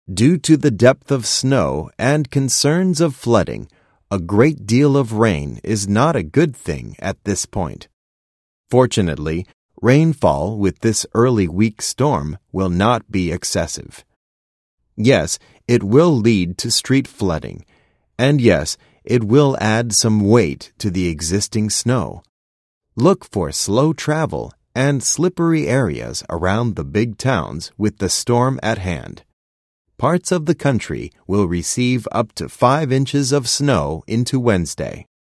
Due to the depth of snow and concerns of flooding, a great deal of rain is not a good thing at this point. Fortunately, rainfall with this early week storm will not be excessive. Yes, it will lead to street flooding, and yes, it will add some weight to the existing snow. Look for slow travel and slippery areas around the big towns with the storm at hand. Parts of the country will receive up to 5 inches of snow into Wednesday.